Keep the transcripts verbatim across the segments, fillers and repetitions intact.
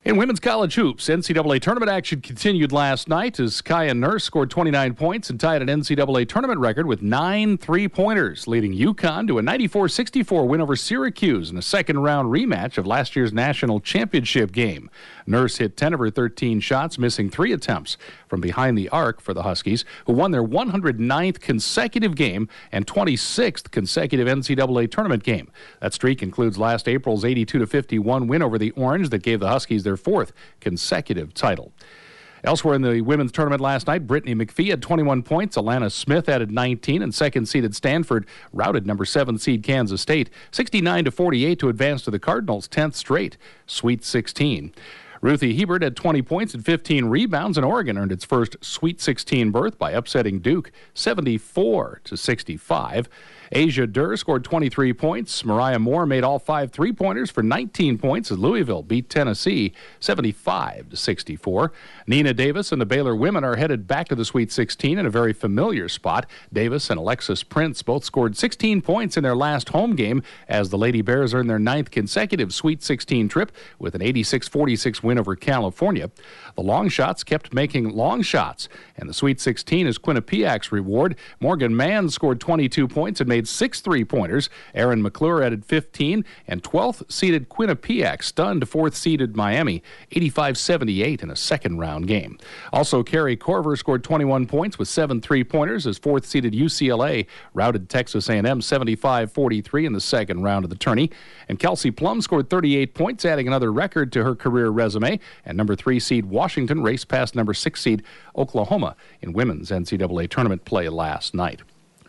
In women's college hoops, N C double A tournament action continued last night as Kaya Nurse scored twenty-nine points and tied an N C double A tournament record with nine three-pointers, leading UConn to a ninety-four sixty-four win over Syracuse in a second-round rematch of last year's national championship game. Nurse hit ten of her thirteen shots, missing three attempts from behind the arc for the Huskies, who won their one hundred ninth consecutive game and twenty-sixth consecutive N C double A tournament game. That streak includes last April's eighty-two to fifty-one win over the Orange that gave the Huskies their fourth consecutive title. Elsewhere in the women's tournament last night, Brittany McPhee had twenty-one points, Alana Smith added nineteen, and second-seeded Stanford routed number seven seed Kansas State sixty-nine to forty-eight to advance to the Cardinals' tenth straight Sweet sixteen. Ruthie Hebert had twenty points and fifteen rebounds, and Oregon earned its first Sweet sixteen berth by upsetting Duke seventy-four to sixty-five. Asia Durr scored twenty-three points. Mariah Moore made all five three-pointers for nineteen points as Louisville beat Tennessee seventy-five to sixty-four. Nina Davis and the Baylor women are headed back to the Sweet sixteen in a very familiar spot. Davis and Alexis Prince both scored sixteen points in their last home game as the Lady Bears earned their ninth consecutive Sweet sixteen trip with an eighty-six forty-six win over California. The long shots kept making long shots, and the Sweet sixteen is Quinnipiac's reward. Morgan Mann scored twenty-two points and made six three-pointers. Aaron McClure added fifteen, and twelfth-seeded Quinnipiac stunned fourth-seeded Miami eighty-five seventy-eight in a second-round game. Also, Carrie Corver scored twenty-one points with seven three-pointers as fourth-seeded U C L A routed Texas A and M seventy-five forty-three in the second round of the tourney. And Kelsey Plum scored thirty-eight points, adding another record to her career resume. And number three-seed Washington raced past number six-seed Oklahoma in women's N C double A tournament play last night.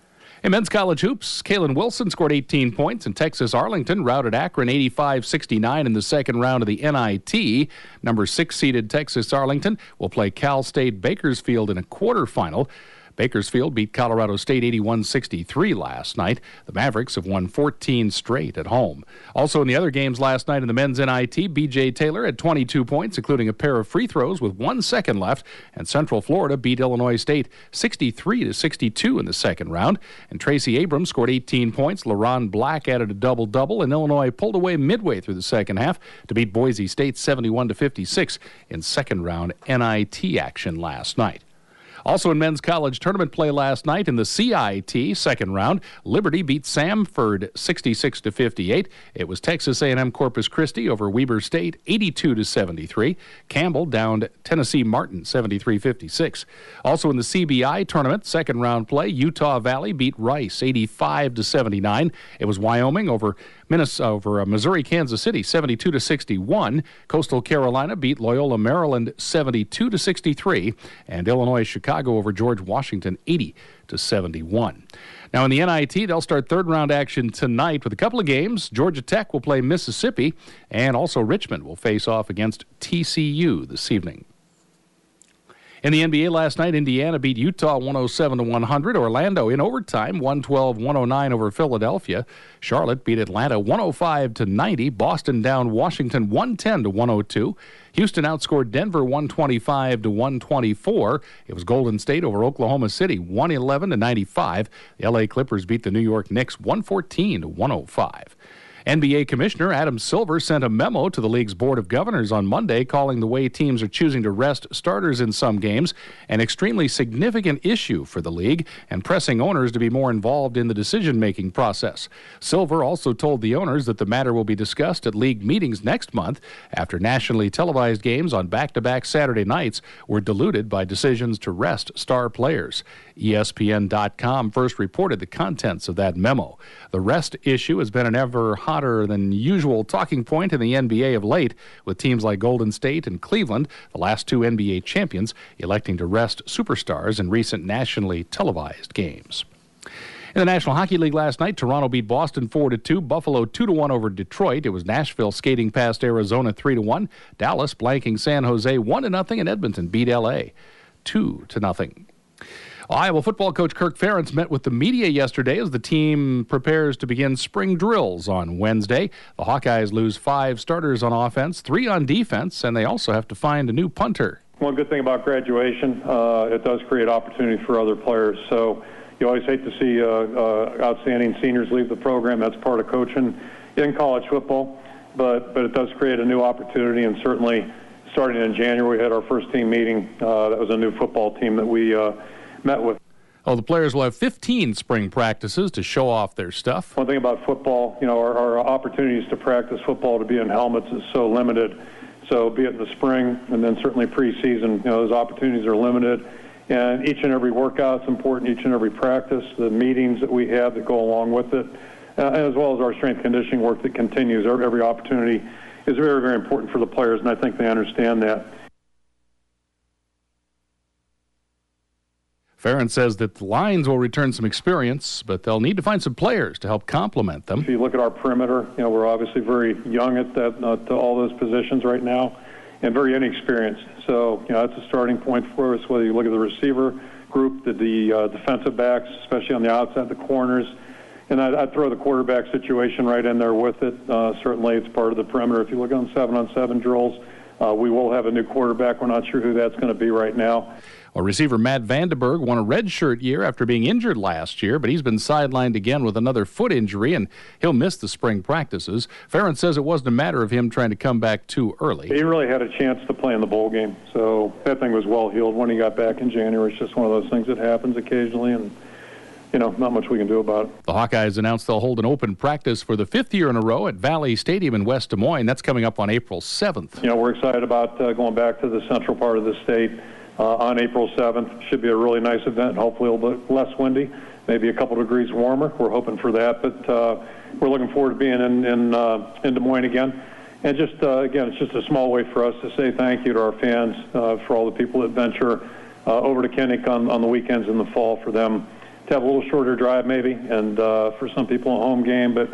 In men's college hoops, Kalen Wilson scored eighteen points, and Texas Arlington routed Akron eighty-five sixty-nine in the second round of the N I T. Number six-seeded Texas Arlington will play Cal State Bakersfield in a quarterfinal. Bakersfield beat Colorado State eighty-one sixty-three last night. The Mavericks have won fourteen straight at home. Also in the other games last night in the men's N I T, B J Taylor had twenty-two points, including a pair of free throws with one second left, and Central Florida beat Illinois State sixty-three to sixty-two in the second round. And Tracy Abrams scored eighteen points. LaRon Black added a double-double, and Illinois pulled away midway through the second half to beat Boise State seventy-one to fifty-six in second-round N I T action last night. Also in men's college tournament play last night in the C I T second round, Liberty beat Samford sixty-six to fifty-eight. It was Texas A and M Corpus Christi over Weber State eighty-two to seventy-three. Campbell downed Tennessee Martin seventy-three fifty-six. Also in the C B I tournament second round play, Utah Valley beat Rice eighty-five to seventy-nine. It was Wyoming over Minnesota over Missouri Kansas City seventy-two to sixty-one. Coastal Carolina beat Loyola Maryland seventy-two to sixty-three, and Illinois Chicago over George Washington eighty to seventy-one. Now in the N I T, they'll start third round action tonight with a couple of games. Georgia Tech will play Mississippi, and also Richmond will face off against T C U this evening. In the N B A last night, Indiana beat Utah one oh seven to one hundred. Orlando in overtime one twelve one oh nine over Philadelphia. Charlotte beat Atlanta one oh five to ninety. Boston down Washington one ten to one oh two. Houston outscored Denver one twenty-five to one twenty-four. It was Golden State over Oklahoma City one eleven to ninety-five. The L A Clippers beat the New York Knicks one fourteen to one oh five. N B A Commissioner Adam Silver sent a memo to the league's Board of Governors on Monday calling the way teams are choosing to rest starters in some games an extremely significant issue for the league and pressing owners to be more involved in the decision-making process. Silver also told the owners that the matter will be discussed at league meetings next month after nationally televised games on back-to-back Saturday nights were diluted by decisions to rest star players. E S P N dot com first reported the contents of that memo. The rest issue has been an ever hotter than usual talking point in the N B A of late, with teams like Golden State and Cleveland, the last two N B A champions, electing to rest superstars in recent nationally televised games. In the National Hockey League last night, Toronto beat Boston four to two, Buffalo two to one over Detroit. It was Nashville skating past Arizona three to one, Dallas blanking San Jose one to nothing, and Edmonton beat L A two to nothing. Iowa football coach Kirk Ferentz met with the media yesterday as the team prepares to begin spring drills on Wednesday. The Hawkeyes lose five starters on offense, three on defense, and they also have to find a new punter. One good thing about graduation, uh, it does create opportunities for other players. So you always hate to see uh, uh, outstanding seniors leave the program. That's part of coaching in college football. But, but it does create a new opportunity, and certainly starting in January, we had our first team meeting. Uh, that was a new football team that we uh, met with. Oh, the players will have fifteen spring practices to show off their stuff. One thing about football, you know, our, our opportunities to practice football, to be in helmets, is so limited. So be it in the spring and then certainly preseason, you know, those opportunities are limited. And each and every workout's important, each and every practice, the meetings that we have that go along with it, uh, as well as our strength conditioning work that continues. Every opportunity is very, very important for the players, and I think they understand that. Ferentz says that the Lions will return some experience, but they'll need to find some players to help complement them. If you look at our perimeter, you know, we're obviously very young at that, uh, to all those positions right now, and very inexperienced. So, you know, that's a starting point for us, whether you look at the receiver group, the, the uh, defensive backs, especially on the outside, the corners. And I'd, I'd throw the quarterback situation right in there with it. Uh, certainly it's part of the perimeter. If you look on seven-on-seven drills, uh, we will have a new quarterback. We're not sure who that's going to be right now. Well, receiver Matt Vandenberg won a redshirt year after being injured last year, but he's been sidelined again with another foot injury, and he'll miss the spring practices. Ferentz says it wasn't a matter of him trying to come back too early. He really had a chance to play in the bowl game, so that thing was well healed when he got back in January. It's just one of those things that happens occasionally, and you know, not much we can do about it. The Hawkeyes announced they'll hold an open practice for the fifth year in a row at Valley Stadium in West Des Moines. That's coming up on April seventh. You know, we're excited about uh, going back to the central part of the state uh, on April seventh. Should be a really nice event, hopefully a little bit less windy, maybe a couple degrees warmer. We're hoping for that, but uh, we're looking forward to being in, in, uh, in Des Moines again. And just, uh, again, it's just a small way for us to say thank you to our fans, uh, for all the people that venture uh, over to Kinnick on, on the weekends in the fall, for them to have a little shorter drive maybe, and uh, for some people a home game. But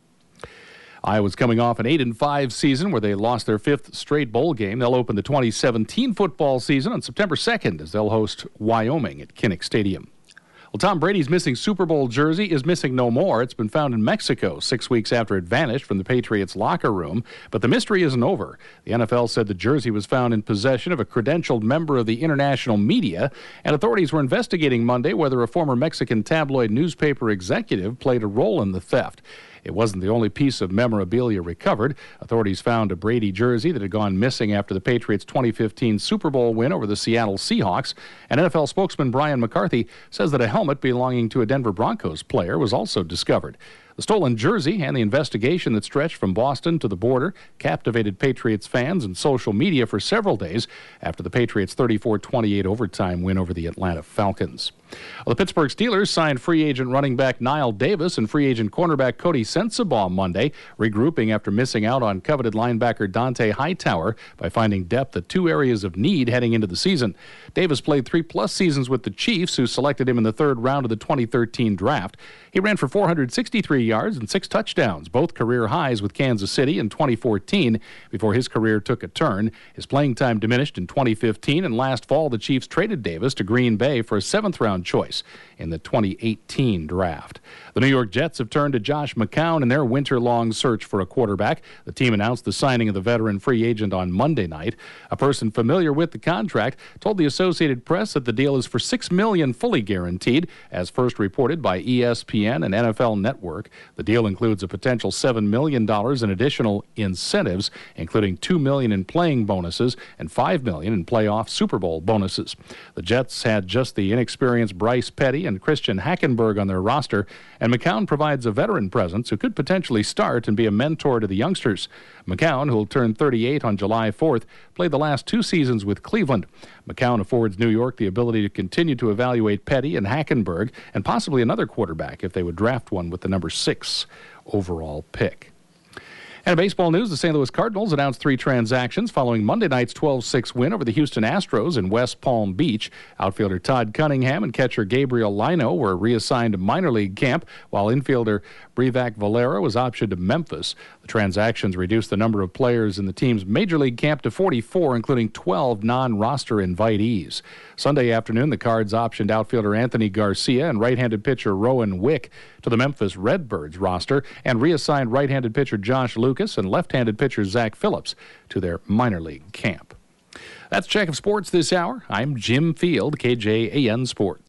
Iowa's coming off an eight and five season where they lost their fifth straight bowl game. They'll open the twenty seventeen football season on September second as they'll host Wyoming at Kinnick Stadium. Well, Tom Brady's missing Super Bowl jersey is missing no more. It's been found in Mexico six weeks after it vanished from the Patriots locker room. But the mystery isn't over. The N F L said the jersey was found in possession of a credentialed member of the international media, and authorities were investigating Monday whether a former Mexican tabloid newspaper executive played a role in the theft. It wasn't the only piece of memorabilia recovered. Authorities found a Brady jersey that had gone missing after the Patriots' twenty fifteen Super Bowl win over the Seattle Seahawks. And N F L spokesman Brian McCarthy says that a helmet belonging to a Denver Broncos player was also discovered. The stolen jersey and the investigation that stretched from Boston to the border captivated Patriots fans and social media for several days after the Patriots' thirty-four twenty-eight overtime win over the Atlanta Falcons. Well, the Pittsburgh Steelers signed free agent running back Niall Davis and free agent cornerback Cody Sensabaugh Monday, regrouping after missing out on coveted linebacker Dante Hightower by finding depth at two areas of need heading into the season. Davis played three-plus seasons with the Chiefs, who selected him in the third round of the twenty thirteen draft. He ran for four hundred sixty-three yards and six touchdowns, both career highs with Kansas City in twenty fourteen, before his career took a turn. His playing time diminished in twenty fifteen, and last fall the Chiefs traded Davis to Green Bay for a seventh-round choice in the twenty eighteen draft. The New York Jets have turned to Josh McCown in their winter-long search for a quarterback. The team announced the signing of the veteran free agent on Monday night. A person familiar with the contract told the Associated Press that the deal is for six million dollars fully guaranteed, as first reported by E S P N and N F L Network. The deal includes a potential seven million dollars in additional incentives, including two million dollars in playing bonuses and five million dollars in playoff Super Bowl bonuses. The Jets had just the inexperienced Bryce Petty and Christian Hackenberg on their roster, and McCown provides a veteran presence who could potentially start and be a mentor to the youngsters. McCown, who will turn thirty-eight on July fourth, played the last two seasons with Cleveland. McCown affords New York the ability to continue to evaluate Petty and Hackenberg and possibly another quarterback if they would draft one with the number six overall pick. And in baseball news, the Saint Louis Cardinals announced three transactions following Monday night's twelve six win over the Houston Astros in West Palm Beach. Outfielder Todd Cunningham and catcher Gabriel Lino were reassigned to minor league camp, while infielder Brevac Valera was optioned to Memphis. The transactions reduced the number of players in the team's major league camp to forty-four, including twelve non-roster invitees. Sunday afternoon, the Cards optioned outfielder Anthony Garcia and right-handed pitcher Rowan Wick to the Memphis Redbirds roster and reassigned right-handed pitcher Josh Lucas and left-handed pitcher Zach Phillips to their minor league camp. That's Check of Sports this hour. I'm Jim Field, K J A N Sports.